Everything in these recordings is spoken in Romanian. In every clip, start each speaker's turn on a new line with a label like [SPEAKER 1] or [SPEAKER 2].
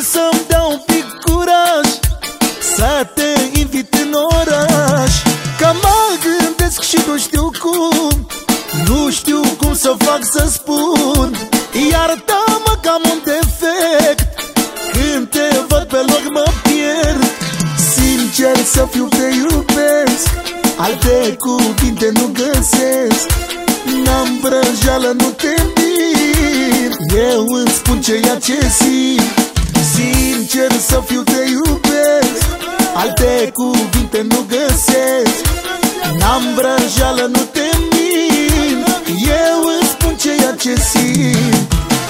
[SPEAKER 1] să-mi dea un pic curaj să te invit în oraș. Că mă gândesc și nu știu cum, nu știu cum să fac să spun. Iartă-mă că am un defect, când te văd pe loc mă pierd. Sincer să fiu, te iubesc, alte cuvinte nu găsesc. N-am vrăjeală, nu te mint, eu îți spun ceea ce simt. Sincer să fiu, te iubesc, alte cuvinte nu găsesc. N-am vrăjeală, nu te mint, eu îți spun ceea ce simt.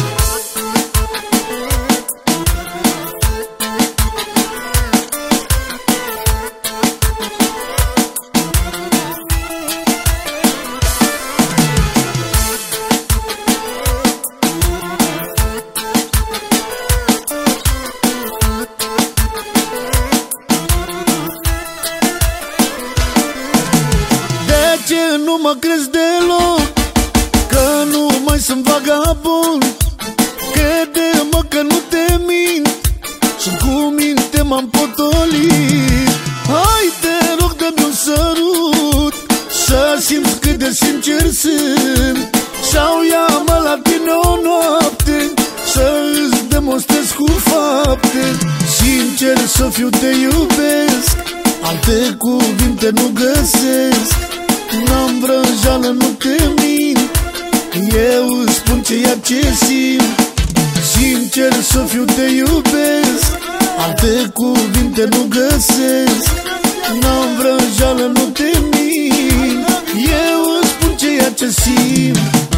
[SPEAKER 1] Nu mă crezi deloc că nu mai sunt vagabond. Crede-mă că nu te mint și cu minte m-am potolit. Hai te rog, dă-mi un sărut să simți cât de sincer sunt. Sau ia-mă la tine o noapte să îți demonstrez cu fapte. Sincer să fiu, te iubesc, alte cuvinte nu găsesc. N-am vrăjeală, nu te mint, eu îți spun ceea ce simt. Sincer să fiu, te iubesc, alte cuvinte nu găsesc. N-am vrăjeală, nu te mint, eu îți spun ceea ce simt.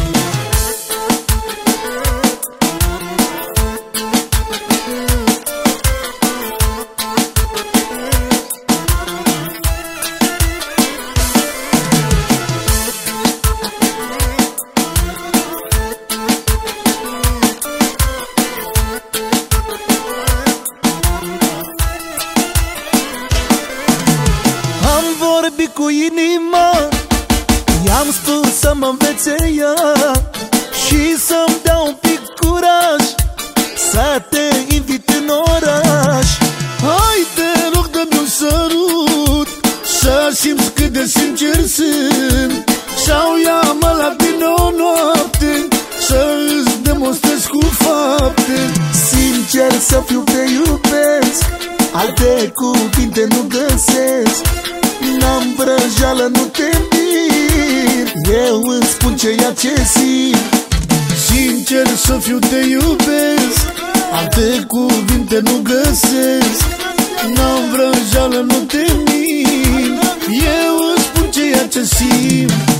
[SPEAKER 1] Cu inima i-am spus să mă învețe ea și să-mi dea un pic curaj să te invit în oraș. Hai te rog, dă-mi un sărut să simți cât de sincer sunt. Sau ia-mă la tine o noapte să îți demonstrez cu fapte. Sincer să fiu, te iubesc, alte cuvinte nu găsesc. N-am vrăjeală, nu te mint, eu îți spun ceea ce simt. Sincer să fiu, te iubesc, alte cuvinte nu găsesc. N-am vrăjeală, nu te mint, eu îți spun ceea ce simt.